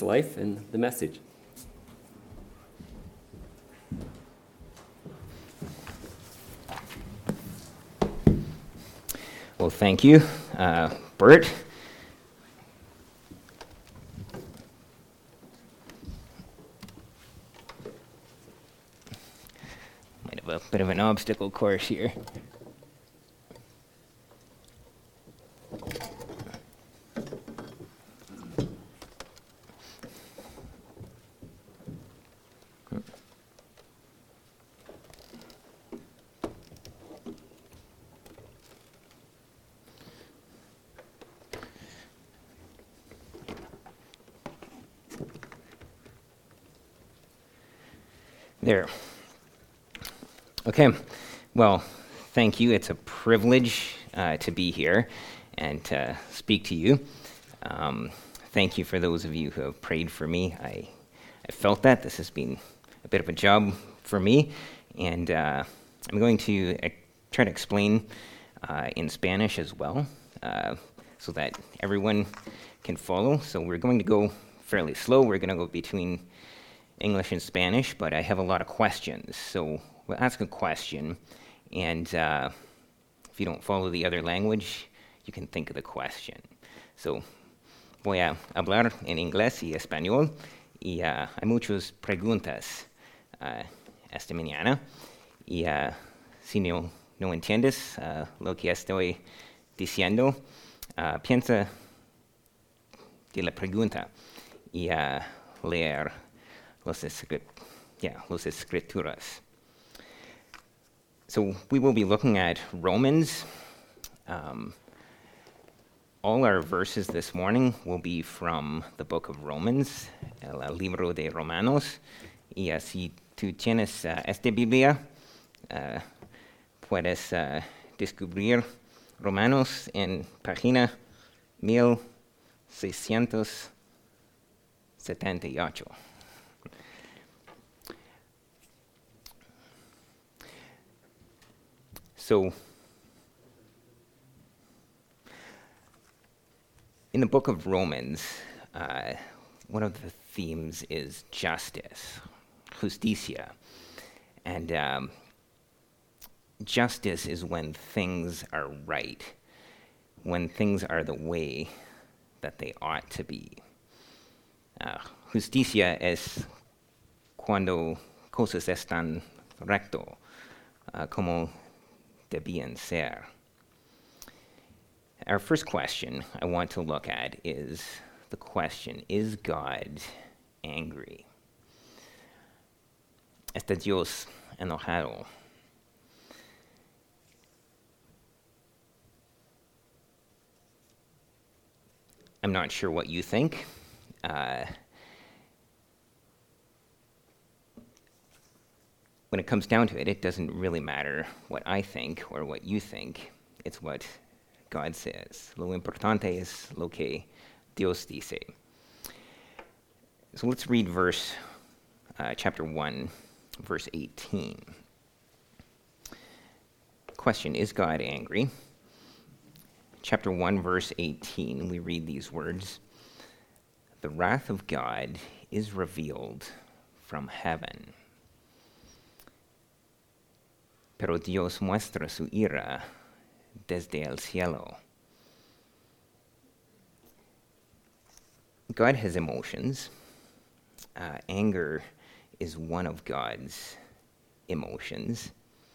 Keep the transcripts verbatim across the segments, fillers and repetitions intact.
life and the message. Well, thank you, uh, Bert. Might have a bit of an obstacle course here. There. Okay, well, thank you. It's a privilege uh, to be here and to speak to you. Um, thank you for those of you who have prayed for me. I, I felt that. This has been a bit of a job for me, and uh, I'm going to uh, try to explain uh, in Spanish as well, uh, so that everyone can follow. So we're going to go fairly slow. We're going to go between English and Spanish, but I have a lot of questions. So we'll ask a question, and uh, if you don't follow the other language, you can think of the question. So voy a hablar en inglés y español, y uh, hay muchas preguntas uh, esta mañana, y uh, si no, no entiendes uh, lo que estoy diciendo, uh, piensa de la pregunta y uh, leer Los, escrit- yeah, los escrituras. So we will be looking at Romans. Um, all our verses this morning will be from the book of Romans, el libro de Romanos. Y uh, si tú tienes uh, esta Biblia, uh, puedes uh, descubrir Romanos en página mil seiscientos setenta y ocho. So, in the book of Romans, uh, one of the themes is justice, justicia. And um, justice is when things are right, when things are the way that they ought to be. Uh, justicia es cuando cosas están recto, uh, como debían ser. Our first question I want to look at is the question, is God angry? ¿Está Dios enojado? I'm not sure what you think. Uh, When it comes down to it, it doesn't really matter what I think or what you think. It's what God says. Lo importante es lo que Dios dice. So let's read verse, uh, chapter one, verse eighteen. Question, is God angry? Chapter one, verse eighteen, we read these words. The wrath of God is revealed from heaven. Pero Dios muestra su ira desde el cielo. God has emotions. Uh, anger is one of God's emotions.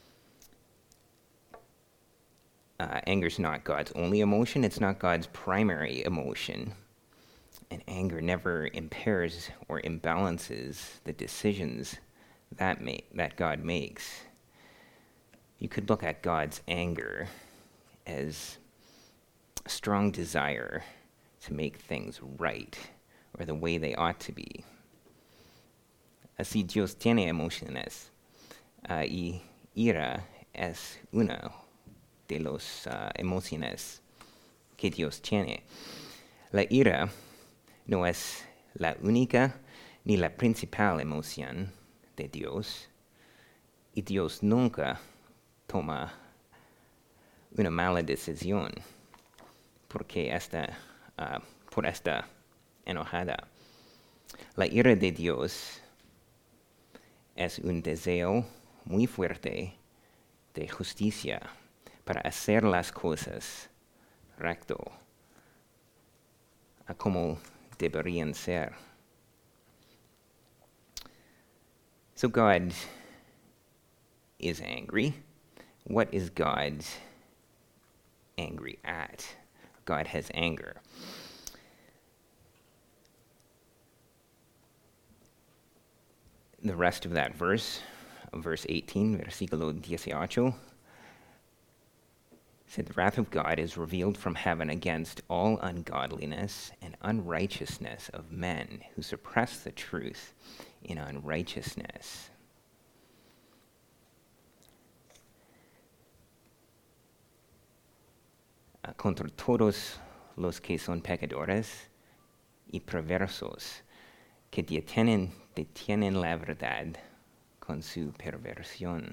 Uh, anger is not God's only emotion. It's not God's primary emotion. And anger never impairs or imbalances the decisions that, ma- that God makes. You could look at God's anger as a strong desire to make things right or the way they ought to be. Así Dios tiene emociones uh, y ira es una de las uh, emociones que Dios tiene. La ira no es la única ni la principal emoción de Dios, y Dios nunca toma una mala decisión porque está uh, por esta enojada. La ira de Dios es un deseo muy fuerte de justicia para hacer las cosas recto, a como deberían ser. So God is angry. What is God angry at? God has anger. The rest of that verse, verse eighteen, versículo dieciocho, said, the wrath of God is revealed from heaven against all ungodliness and unrighteousness of men who suppress the truth in unrighteousness. Uh, contra todos los que son pecadores y perversos, que detienen, detienen la verdad con su perversión.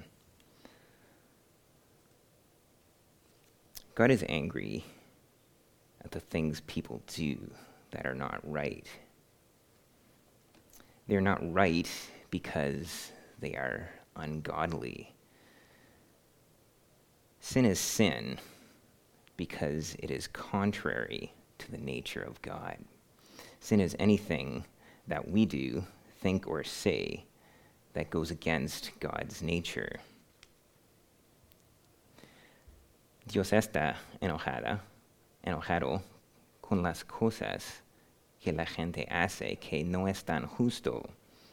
God is angry at the things people do that are not right. They're not right because they are ungodly. Sin is sin because it is contrary to the nature of God. Sin is anything that we do, think, or say that goes against God's nature. Dios está enojada, enojado con las cosas que la gente hace que no están justo.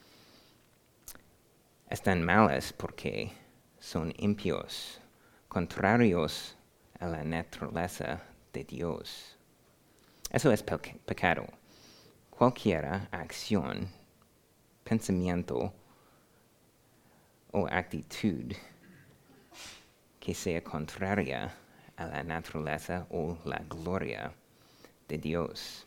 Están malas porque son impios, contrarios a la naturaleza de Dios. Eso es pe- pecado. Cualquier acción, pensamiento o actitud que sea contraria a la naturaleza o la gloria de Dios.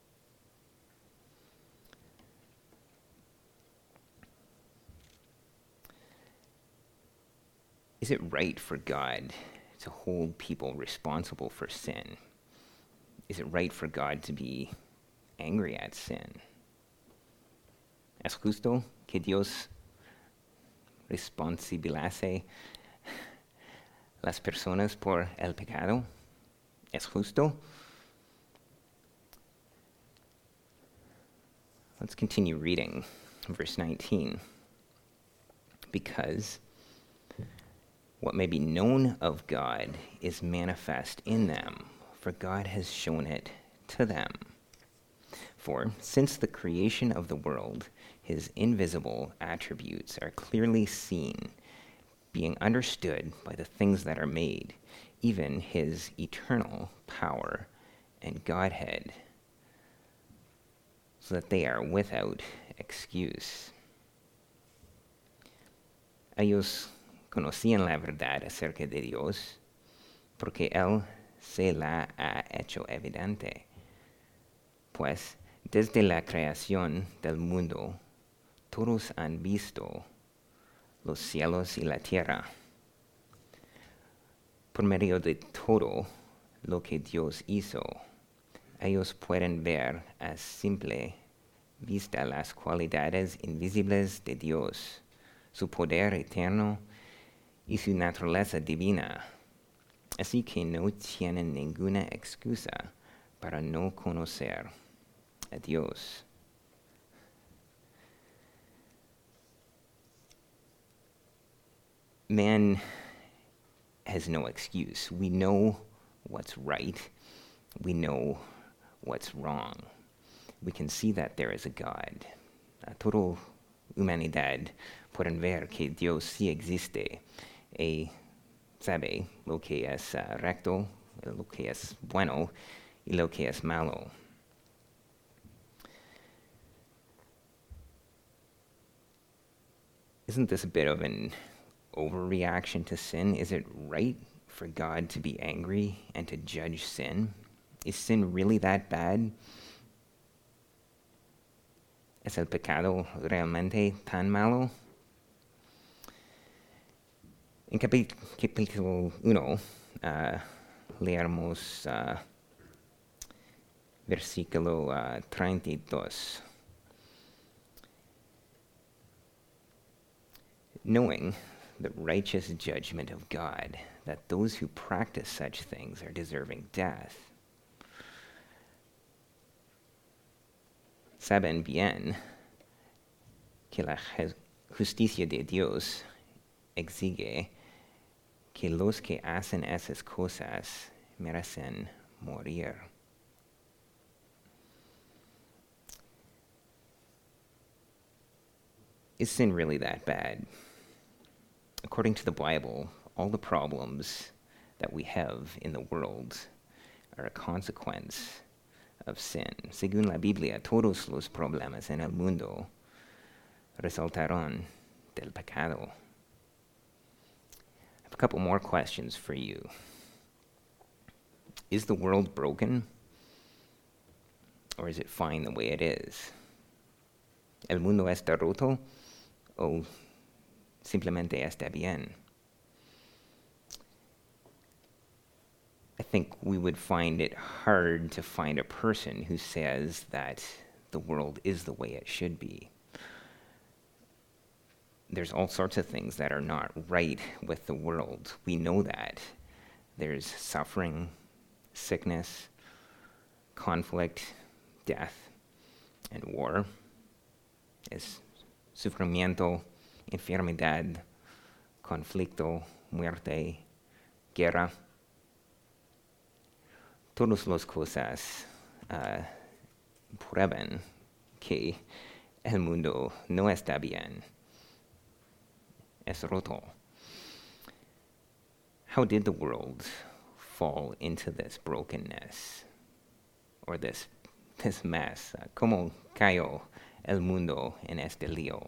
Is it right for God to hold people responsible for sin? Is it right for God to be angry at sin? ¿Es justo que Dios responsabilice las personas por el pecado? ¿Es justo? Let's continue reading verse nineteen. Because what may be known of God is manifest in them, for God has shown it to them. For since the creation of the world, his invisible attributes are clearly seen, being understood by the things that are made, even his eternal power and Godhead, so that they are without excuse. Ellos conocían la verdad acerca de Dios, porque Él se la ha hecho evidente. Pues desde la creación del mundo, todos han visto los cielos y la tierra. Por medio de todo lo que Dios hizo, ellos pueden ver a simple vista las cualidades invisibles de Dios, su poder eterno y su naturaleza divina. Así que no tienen ninguna excusa para no conocer a Dios. Man has no excuse. We know what's right. We know what's wrong. We can see that there is a God. A toda humanidad pueden ver que Dios sí existe y sabe lo que es uh, recto, lo que es bueno y lo que es malo. Isn't this a bit of an overreaction to sin? Is it right for God to be angry and to judge sin? Is sin really that bad? ¿Es el pecado realmente tan malo? En capi- capítulo uno, uh, leemos uh, versículo uh, treinta y dos. knowing the righteous judgment of God, that those who practice such things are deserving death. Saben bien que la justicia de Dios exige que los que hacen esas cosas merecen morir. Is sin really that bad? According to the Bible, all the problems that we have in the world are a consequence of sin. Según la Biblia, todos los problemas en el mundo resultaron del pecado. I have a couple more questions for you. Is the world broken? Or is it fine the way it is? ¿El mundo está roto? O simplemente está bien? I think we would find it hard to find a person who says that the world is the way it should be. There's all sorts of things that are not right with the world. We know that. There's suffering, sickness, conflict, death, and war. Es sufrimiento, enfermedad, conflicto, muerte, guerra. Todas las cosas uh, prueban que el mundo no está bien. Es roto. How did the world fall into this brokenness or this this mess? Uh, ¿Cómo cayó el mundo en este lío?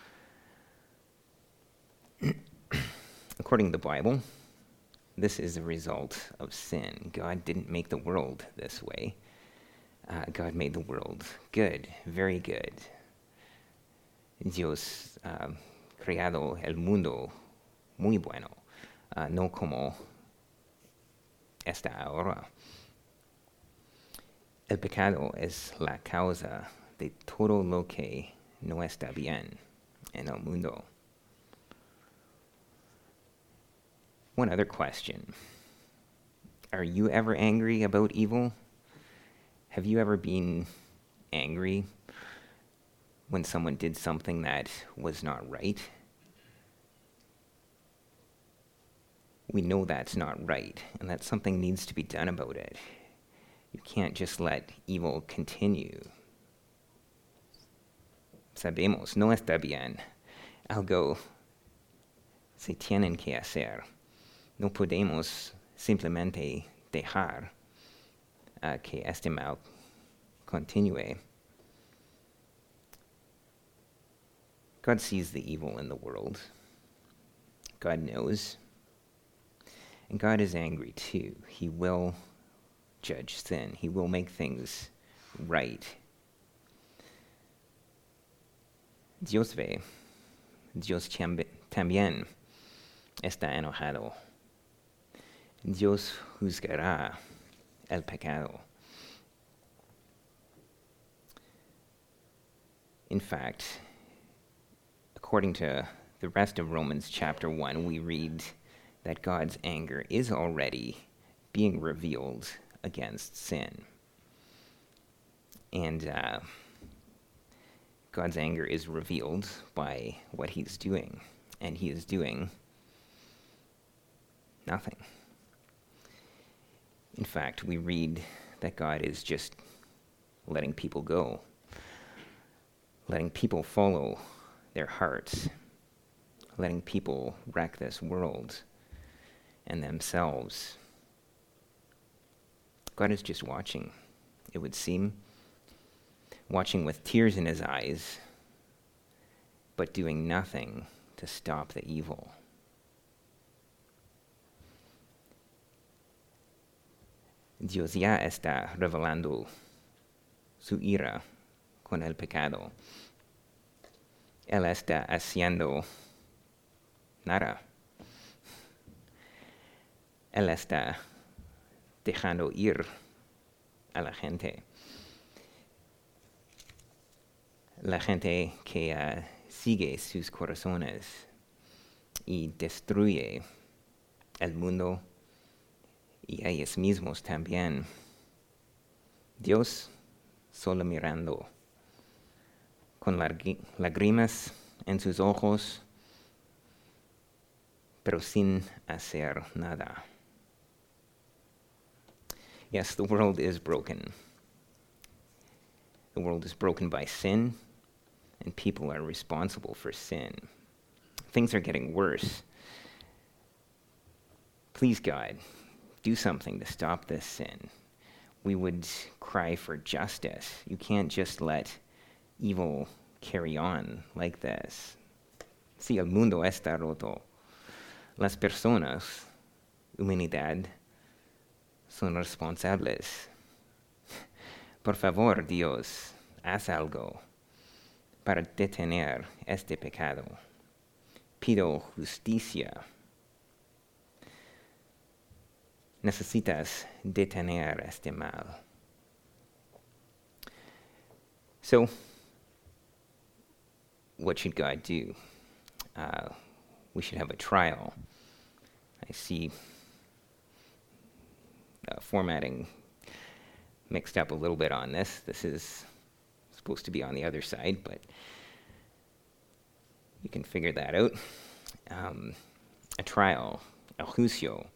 According to the Bible, this is a result of sin. God didn't make the world this way. Uh, God made the world good, very good. Dios uh, creado el mundo muy bueno, uh, no como está ahora. El pecado es la causa de todo lo que no está bien en el mundo. One other question. Are you ever angry about evil? Have you ever been angry when someone did something that was not right? We know that's not right, and that something needs to be done about it. You can't just let evil continue. Sabemos, no está bien. Algo se tienen que hacer. No podemos simplemente dejar uh, que este mal continue. God sees the evil in the world. God knows. And God is angry too. He will judge sin. He will make things right. Dios ve. Dios también está enojado. Dios juzgará el pecado. In fact, according to the rest of Romans chapter one, we read that God's anger is already being revealed against sin. And uh, God's anger is revealed by what he's doing. And he is doing nothing. In fact, we read that God is just letting people go, letting people follow their hearts, letting people wreck this world and themselves. God is just watching, it would seem, watching with tears in his eyes, but doing nothing to stop the evil. Dios ya está revelando su ira con el pecado. Él está haciendo nada. Él está dejando ir a la gente. La gente que uh, sigue sus corazones. y destruye el mundo y ellos mismos también. Dios solo mirando, con lagri- lágrimas en sus ojos, pero sin hacer nada. Yes, the world is broken. The world is broken by sin, and people are responsible for sin. Things are getting worse. Please, God, do something to stop this sin. We would cry for justice. You can't just let evil carry on like this. Si el mundo está roto, las personas, humanidad, son responsables. Por favor, Dios, haz algo para detener este pecado. Pido justicia. Necesitas detener este mal. So, what should God do? Uh, we should have a trial. I see uh, formatting mixed up a little bit on this. This is supposed to be on the other side, but you can figure that out. Um, a trial, el juicio.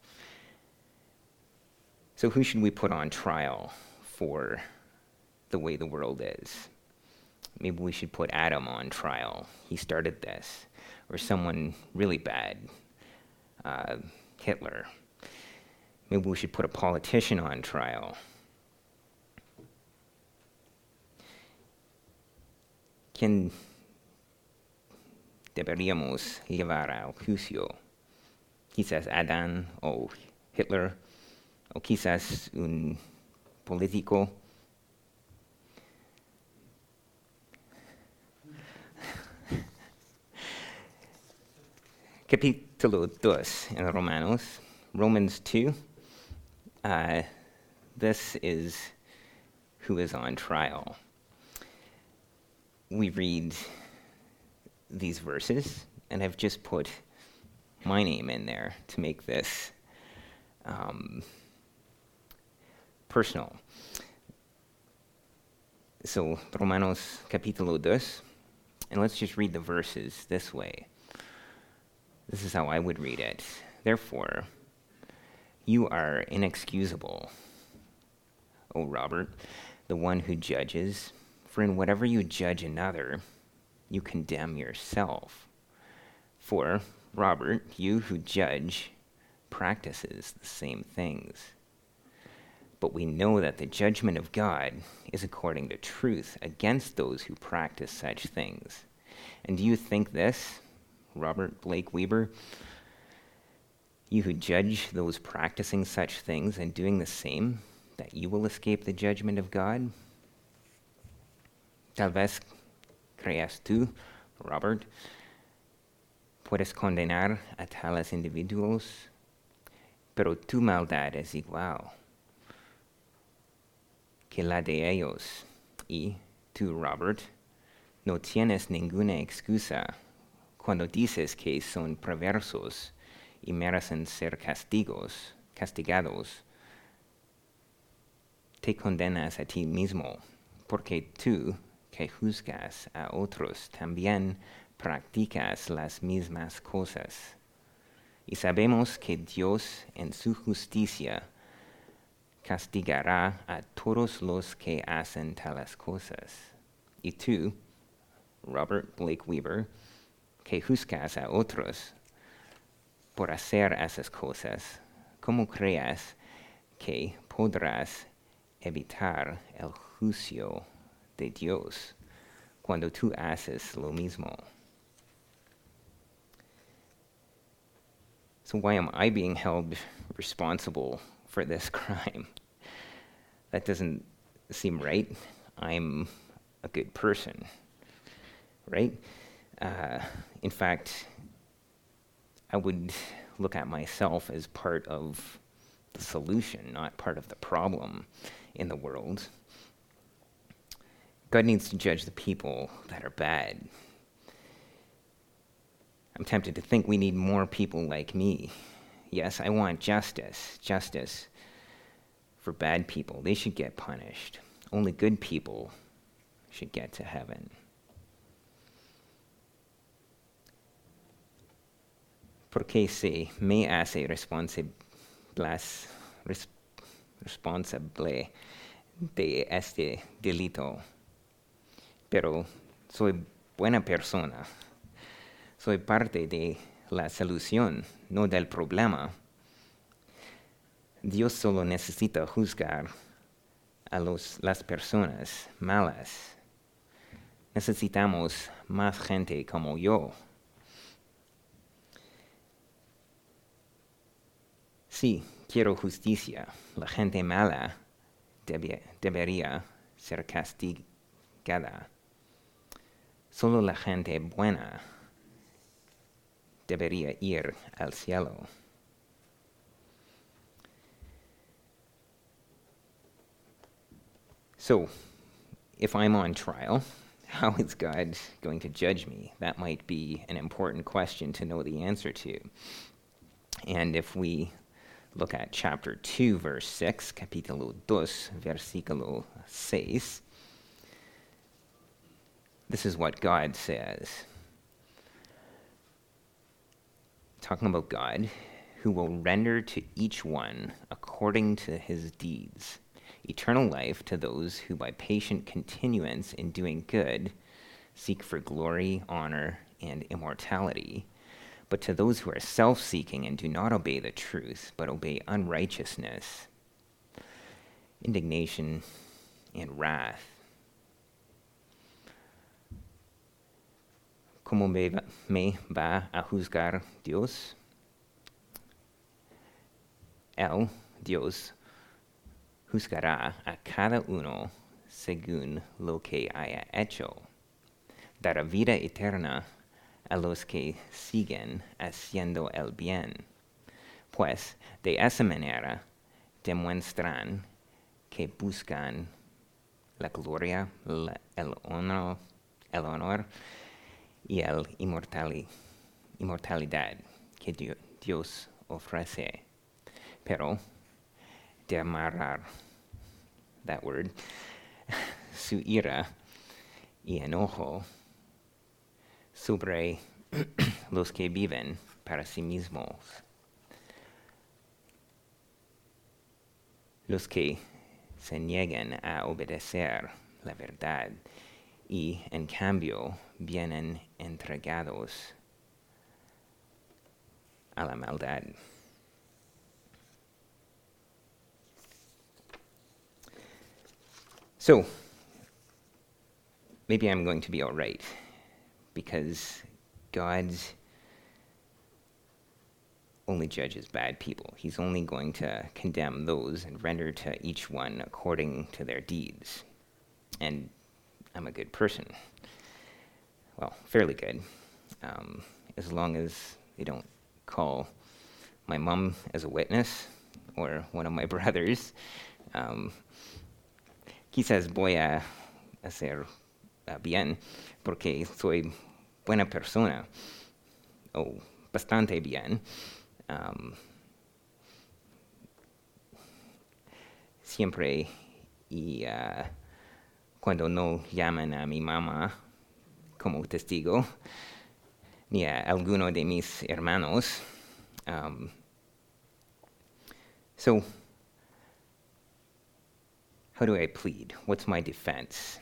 So who should we put on trial for the way the world is? Maybe we should put Adam on trial. He started this. Or someone really bad, uh, Hitler. Maybe we should put a politician on trial. ¿Quién deberíamos llevar al juicio? Quizás Adán o Hitler, o quizás un político. Capítulo dos in Romanos, Romans two. Uh, this is who is on trial. We read these verses, and I've just put my name in there to make this um, personal. So, Romanos capítulo dos, and let's just read the verses this way. This is how I would read it. Therefore, you are inexcusable, O Robert, the one who judges, for in whatever you judge another, you condemn yourself. For, Robert, you who judge practices the same things. But we know that the judgment of God is according to truth against those who practice such things. And do you think this, Robert Blake Weber, you who judge those practicing such things and doing the same, that you will escape the judgment of God? Tal vez creas tú, Robert, puedes condenar a tales individuos, pero tu maldad es igual que la de ellos. Y tú, Robert, no tienes ninguna excusa cuando dices que son perversos y merecen ser castigos, castigados. Te condenas a ti mismo, porque tú, que juzgas a otros, también practicas las mismas cosas. Y sabemos que Dios en su justicia castigará a todos los que hacen tales cosas. Y tú, Robert Blake Weber, que juzgas a otros por hacer esas cosas, ¿cómo creas que podrás evitar el juicio de Dios cuando tú haces lo mismo? So why am I being held responsible for this crime? That doesn't seem right. I'm a good person, right? Uh, in fact, I would look at myself as part of the solution, not part of the problem in the world. God needs to judge the people that are bad. I'm tempted to think we need more people like me. Yes, I want justice, justice for bad people. They should get punished. Only good people should get to heaven. Porque se me hace responsable, res, responsable de este delito, pero soy buena persona. Soy parte de la solución, no del problema. Dios solo necesita juzgar a los, las personas malas. Necesitamos más gente como yo. Sí, quiero justicia. La gente mala debe, debería ser castigada. Solo la gente buena debería ir al cielo. So, if I'm on trial, how is God going to judge me? That might be an important question to know the answer to. And if we look at chapter two, verse six, capítulo dos, versículo seis, this is what God says. Talking about God, who will render to each one according to his deeds, eternal life to those who by patient continuance in doing good seek for glory, honor, and immortality, but to those who are self-seeking and do not obey the truth, but obey unrighteousness, indignation, and wrath. ¿Cómo me va, me va a juzgar Dios? Él, Dios, juzgará a cada uno según lo que haya hecho. Dará vida eterna a los que siguen haciendo el bien, pues de esa manera demuestran que buscan la gloria, la, el honor, el honor y la inmortali, inmortalidad que Dios, Dios ofrece. Pero derramar, that word, su ira y enojo sobre los que viven para sí mismos, los que se niegan a obedecer la verdad y en cambio vienen entregados a la maldad. So, maybe I'm going to be all right, because God only judges bad people. He's only going to condemn those and render to each one according to their deeds. And I'm a good person. Well, fairly good, um, as long as they don't call my mom as a witness or one of my brothers. Um, quizás voy a hacer uh, bien porque soy buena persona, o bastante bien. Um, siempre y uh, cuando no llaman a mi mamá como testigo, ni a alguno de mis hermanos. Um, so, how do I plead? What's my defense?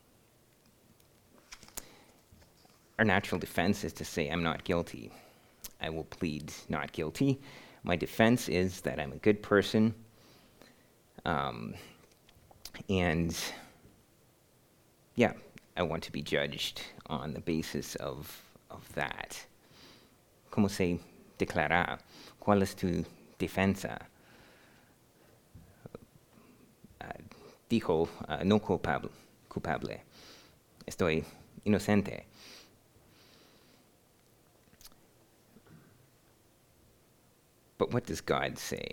Our natural defense is to say, I'm not guilty. I will plead not guilty. My defense is that I'm a good person, um, and yeah, I want to be judged on the basis of, of that. ¿Cómo se declara? ¿Cuál es tu defensa? Uh, dijo, uh, no culpable, culpable. Estoy inocente. But what does God say?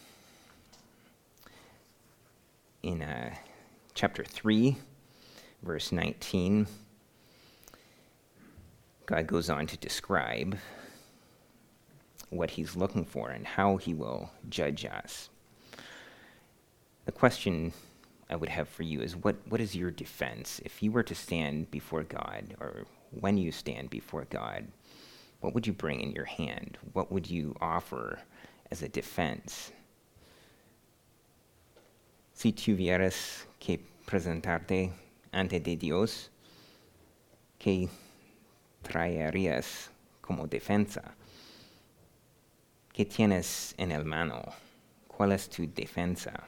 In uh, chapter three, verse nineteen, God goes on to describe what he's looking for and how he will judge us. The question I would have for you is, what, what is your defense? If you were to stand before God, or when you stand before God, what would you bring in your hand? What would you offer as a defense? Si tuvieras que presentarte ante de Dios, ¿qué traerías como defensa? ¿Qué tienes en el mano? ¿Cuál es tu defensa?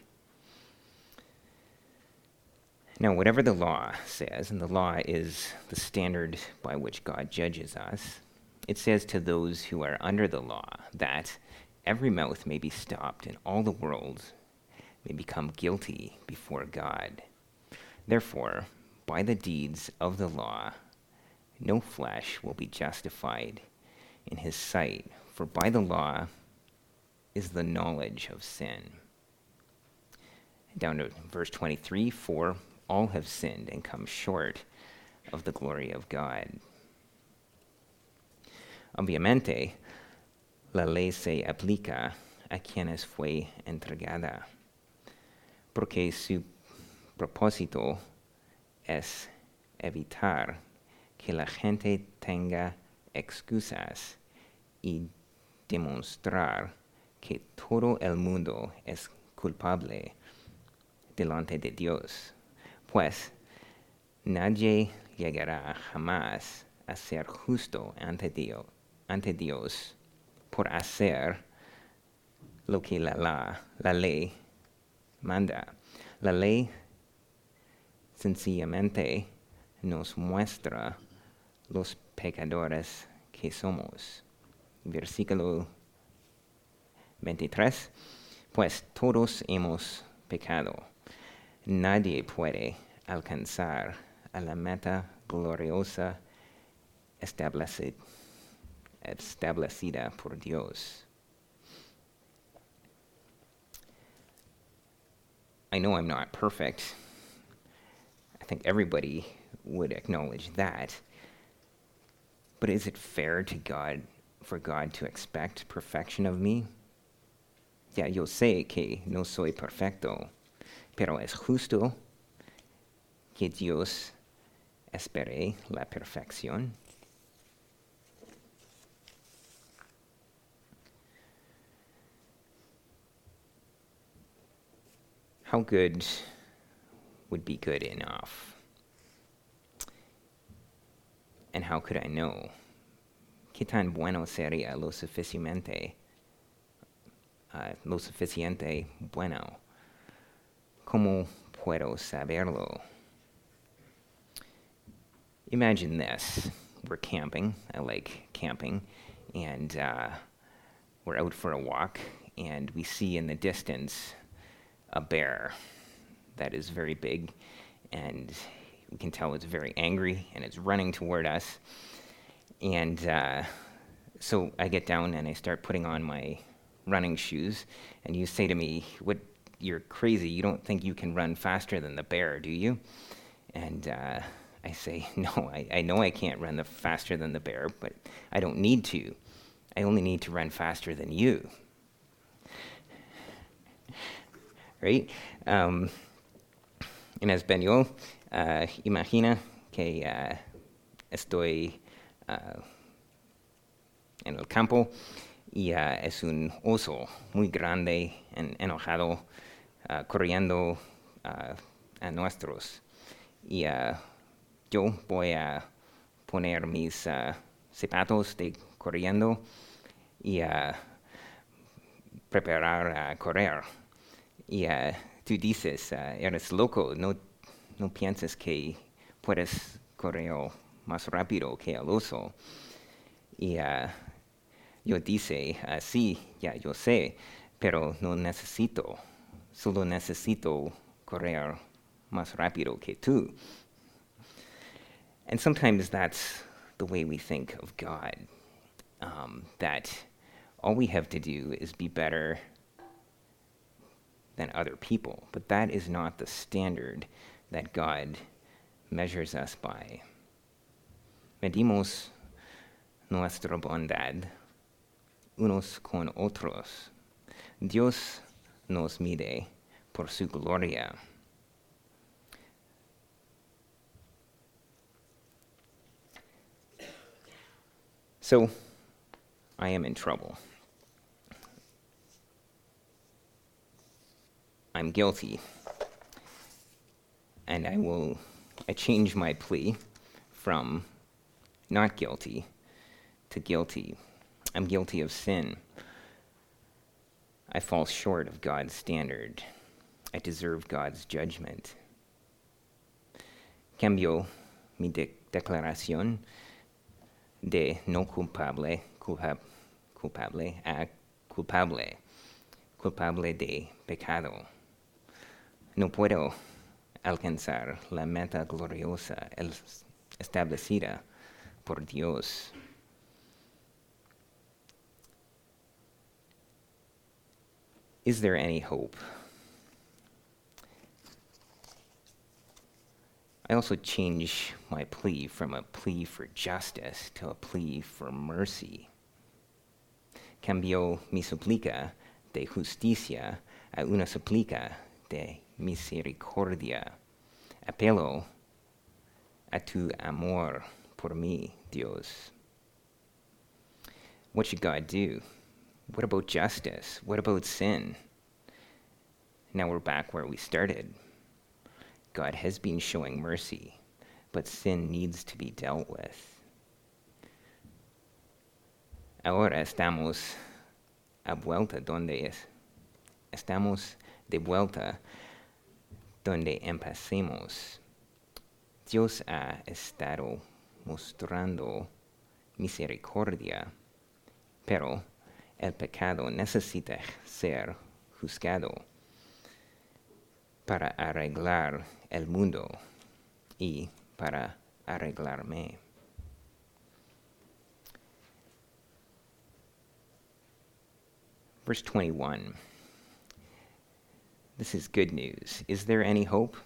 Now, whatever the law says, and the law is the standard by which God judges us, it says to those who are under the law that every mouth may be stopped and all the world may become guilty before God. Therefore, by the deeds of the law, no flesh will be justified in his sight, for by the law is the knowledge of sin. Down to verse twenty-three, for all have sinned and come short of the glory of God. Obviamente, la ley se aplica a quienes fue entregada, porque su propósito es evitar que la gente tenga excusas y demostrar que todo el mundo es culpable delante de Dios. Pues nadie llegará jamás a ser justo ante Dios, ante Dios por hacer lo que la, la, la ley manda. La ley sencillamente nos muestra los pecadores que somos. Versículo veintitrés. Pues todos hemos pecado. Nadie puede alcanzar a la meta gloriosa establecida, establecida por Dios. I know I'm not perfect. I think everybody would acknowledge that. But is it fair to God, for God to expect perfection of me? Ya yo sé que no soy perfecto, pero es justo que Dios espere la perfección. How good would be good enough? And how could I know? ¿Qué tan bueno sería lo suficientemente, uh, lo suficiente bueno? ¿Cómo puedo saberlo? Imagine this. We're camping. I like camping. And uh, we're out for a walk, and we see in the distance a bear that is very big, and we can tell it's very angry, and it's running toward us. And uh, so I get down and I start putting on my running shoes, and you say to me, "What? You're crazy. You don't think you can run faster than the bear, do you?" And uh, I say, "No, I, I know I can't run the faster than the bear, but I don't need to. I only need to run faster than you." Right? Um, en español, uh, imagina que uh, estoy uh, en el campo y uh, es un oso muy grande, en, enojado, uh, corriendo uh, a nuestros. Y uh, yo voy a poner mis uh, zapatos de corriendo y uh, preparar a correr. Y uh, tú dices, uh, eres loco, no, no piensas que puedes correr más rápido que el oso. Y uh, yo dice, uh, sí, ya yo sé, pero no necesito, solo necesito correr más rápido que tú. And sometimes that's the way we think of God, um, that all we have to do is be better than other people. But that is not the standard that God measures us by. Medimos nuestra bondad unos con otros. Dios nos mide por su gloria. So, I am in trouble. I'm guilty. And I will, I change my plea from not guilty to guilty. I'm guilty of sin. I fall short of God's standard. I deserve God's judgment. Cambio mi de- declaración de no culpable, culpa- culpable a culpable, culpable de pecado. No puedo alcanzar la meta gloriosa el- establecida por Dios. Is there any hope? I also change my plea from a plea for justice to a plea for mercy. Cambio mi suplica de justicia a una suplica de misericordia. Apelo a tu amor por mí, Dios. What should God do? What about justice? What about sin? Now we're back where we started. God has been showing mercy, but sin needs to be dealt with. Ahora estamos a vuelta donde es. Estamos de vuelta donde empecemos. Dios ha estado mostrando misericordia, pero el pecado necesita ser juzgado para arreglar el mundo y para arreglarme. Verse twenty-one. This is good news. Is there any hope?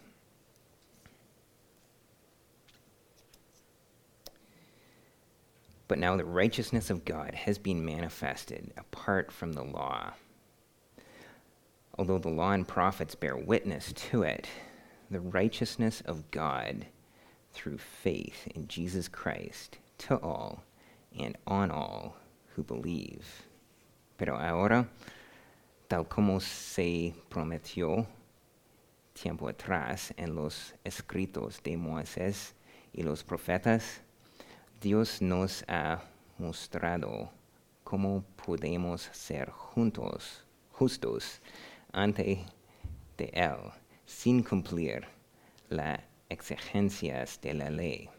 But now the righteousness of God has been manifested apart from the law. Although the law and prophets bear witness to it, the righteousness of God through faith in Jesus Christ to all and on all who believe. Pero ahora, tal como se prometió tiempo atrás en los escritos de Moisés y los profetas, Dios nos ha mostrado cómo podemos ser juntos, justos ante de Él, sin cumplir las exigencias de la ley.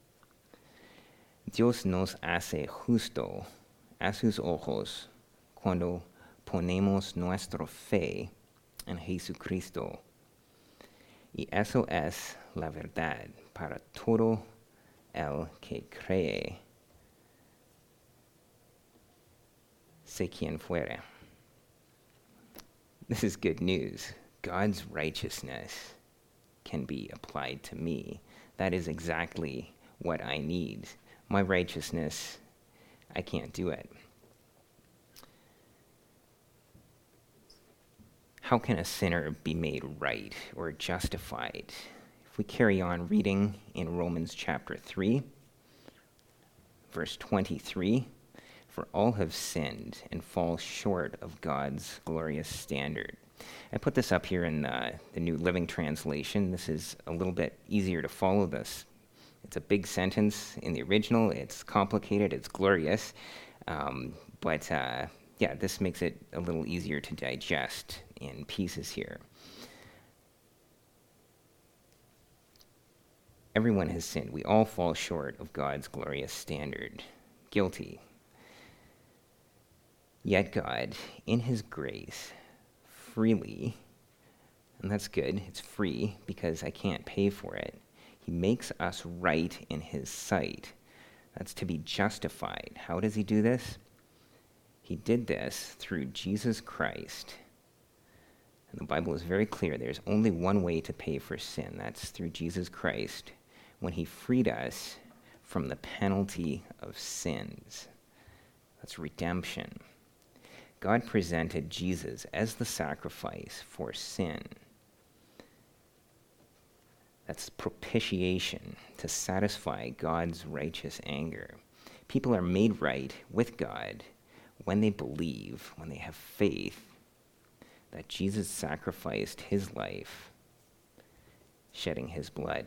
Dios nos hace justo a sus ojos cuando ponemos nuestra fe en Jesucristo. Y eso es la verdad para todo el que cree, sea quien fuere. This is good news. God's righteousness can be applied to me. That is exactly what I need. My righteousness, I can't do it. How can a sinner be made right or justified? If we carry on reading in Romans chapter three, verse twenty-three, for all have sinned and fall short of God's glorious standard. I put this up here in the, the New Living Translation. This is a little bit easier to follow this. It's a big sentence in the original. It's complicated. It's glorious. Um, but uh, yeah, this makes it a little easier to digest in pieces here. Everyone has sinned. We all fall short of God's glorious standard. Guilty. Yet God, in his grace, freely, and that's good, it's free because I can't pay for it, he makes us right in his sight. That's to be justified. How does he do this? He did this through Jesus Christ. And the Bible is very clear. There's only one way to pay for sin. That's through Jesus Christ, when he freed us from the penalty of sins. That's redemption. God presented Jesus as the sacrifice for sin. That's propitiation, to satisfy God's righteous anger. People are made right with God when they believe, when they have faith that Jesus sacrificed his life, shedding his blood.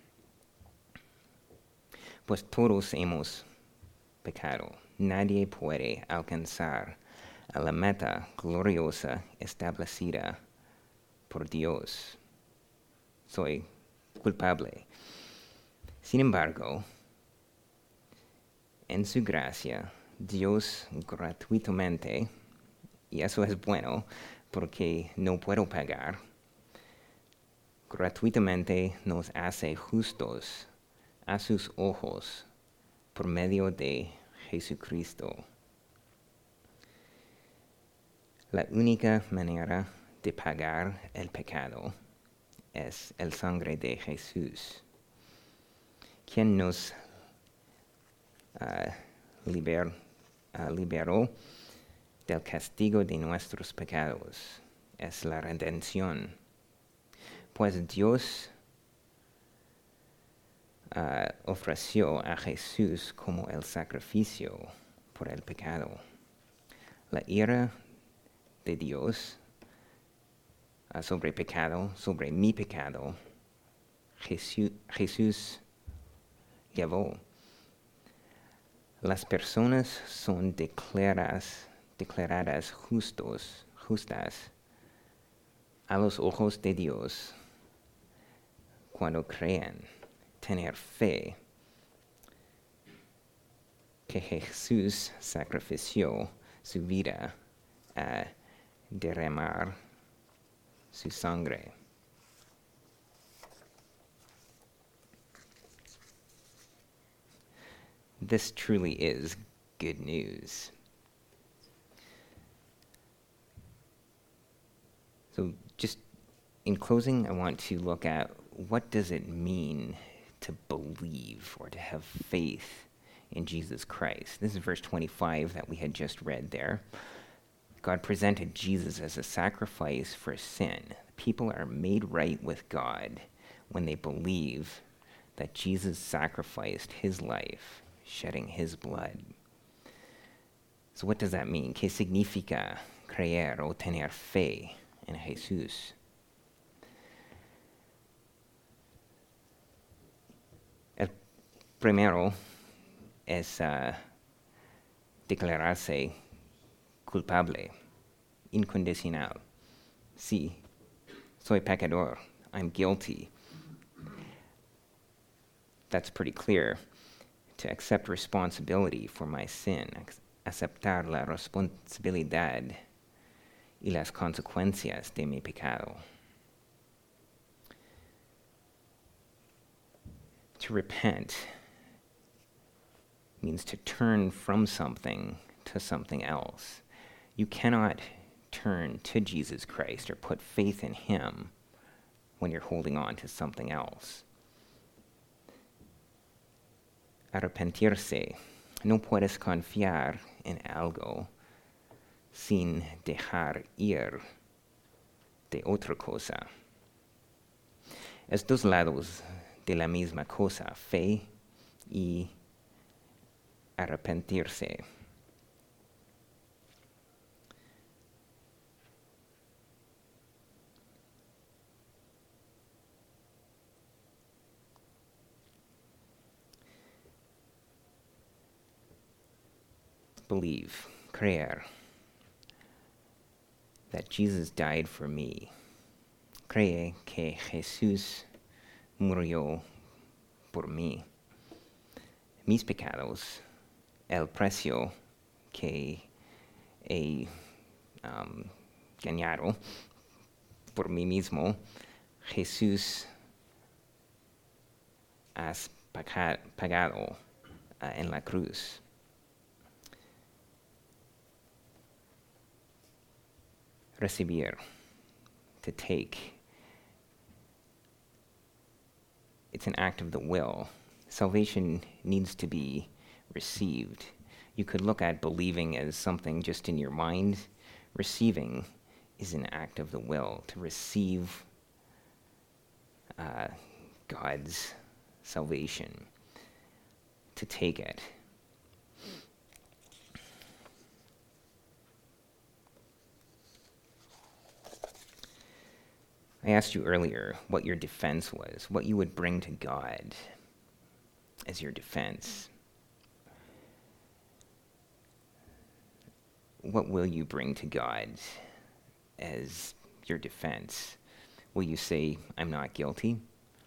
Pues todos hemos pecado. Nadie puede alcanzar a la meta gloriosa establecida por Dios. Soy culpable. Sin embargo, en su gracia, Dios gratuitamente, y eso es bueno porque no puedo pagar, gratuitamente nos hace justos a sus ojos por medio de Jesucristo. La única manera de pagar el pecado es el sangre de Jesús, quien nos uh, liber, uh, liberó del castigo de nuestros pecados. Es la redención. Pues Dios uh, ofreció a Jesús como el sacrificio por el pecado. La ira de Dios uh, sobre pecado, sobre mi pecado, Jesús, Jesús llevó. Las personas son declaradas, declaradas justos, justas a los ojos de Dios cuando creen, tener fe que Jesús sacrifició su vida a derramar su sangre. This truly is good news. So just in closing, I want to look at what does it mean to believe or to have faith in Jesus Christ. This is verse twenty-five that we had just read there. God presented Jesus as a sacrifice for sin. People are made right with God when they believe that Jesus sacrificed his life, shedding his blood. So what does that mean? ¿Qué significa creer o tener fe en Jesús? El primero es uh, declararse culpable, incondicional. Sí, soy pecador. I'm guilty. That's pretty clear. To accept responsibility for my sin, aceptar la responsabilidad y las consecuencias de mi pecado. To repent means to turn from something to something else. You cannot turn to Jesus Christ or put faith in him when you're holding on to something else. Arrepentirse. No puedes confiar en algo sin dejar ir de otra cosa. Es dos lados de la misma cosa, fe y arrepentirse. Believe, creer that Jesus died for me. Cree que Jesús murió por mí. Mis pecados, el precio que he um, ganado por mí mismo, Jesús has paga- pagado uh, en la cruz. Recibir, to take. It's an act of the will. salvation needs to be received. You could look at believing as something just in your mind. Receiving is an act of the will, to receive uh, God's salvation, to take it. I asked you earlier what your defense was, what you would bring to God as your defense. What will you bring to God as your defense? Will you say, I'm not guilty?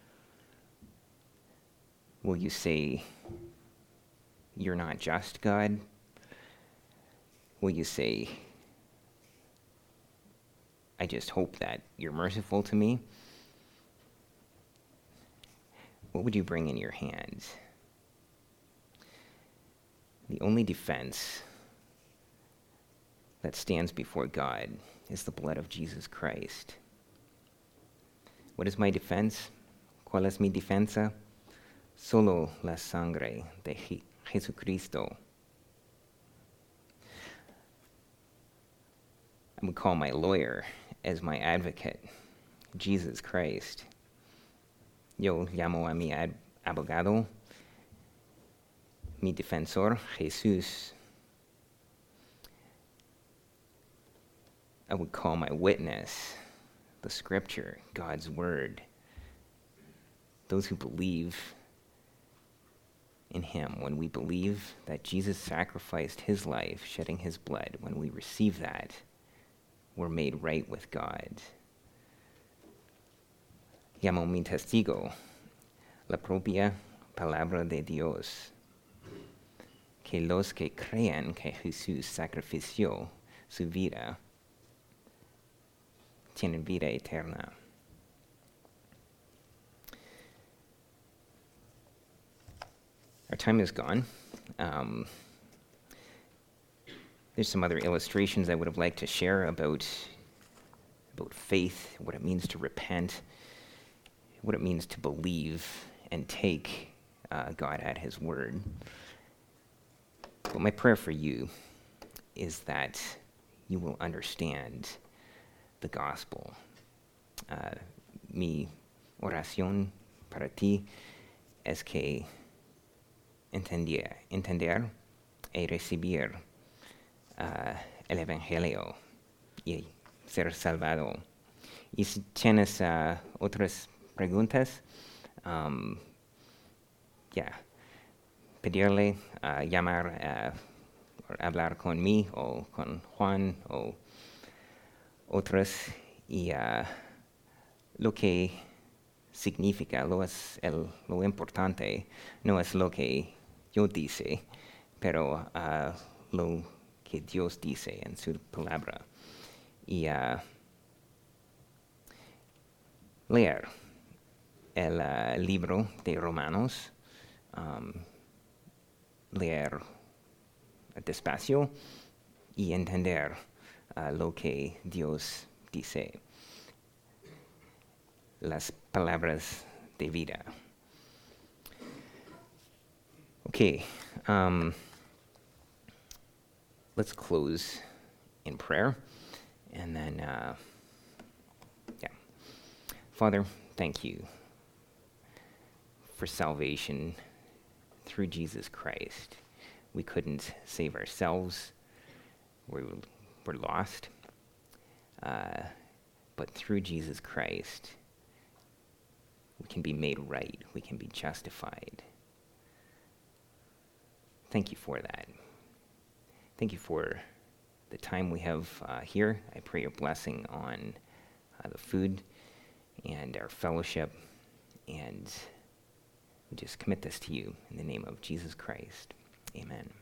Will you say, you're not just, God? Will you say, I just hope that you're merciful to me? What would you bring in your hands? The only defense that stands before God is the blood of Jesus Christ. What is my defense? ¿Cuál es mi defensa? Solo la sangre de Je- Jesucristo. I would call my lawyer as my advocate, Jesus Christ. Yo llamo a mi ad- abogado, mi defensor, Jesús. I would call my witness, the scripture, God's word. Those who believe in him, when we believe that Jesus sacrificed his life, shedding his blood, when we receive that, we're made right with God. Llamo mi testigo, la propia palabra de Dios, que los que creen que Jesús sacrifició su vida tienen vida eterna. Our time is gone. Um, there's some other illustrations I would have liked to share about, about faith, what it means to repent, what it means to believe and take uh, God at his word. But my prayer for you is that you will understand the gospel. Uh, mi oración para ti es que entender, entender y recibir uh, el evangelio y ser salvado. Y si tienes uh, otras preguntas, um, ya, yeah, pedirle, uh, llamar, uh, o hablar con mí o con Juan o otros, y uh, lo que significa, lo, es el, lo importante no es lo que yo dice, pero uh, lo que Dios dice en su palabra. Y uh, leer el uh, libro de Romanos, um, leer despacio y entender uh, lo que Dios dice. Las palabras de vida. Okay, um, let's close in prayer, and then, uh, yeah. Father, thank you for salvation through Jesus Christ. We couldn't save ourselves. We were, we're lost. Uh, but through Jesus Christ, we can be made right. We can be justified. Thank you for that. Thank you for the time we have uh, here. I pray your blessing on uh, the food and our fellowship. And we just commit this to you in the name of Jesus Christ. Amen.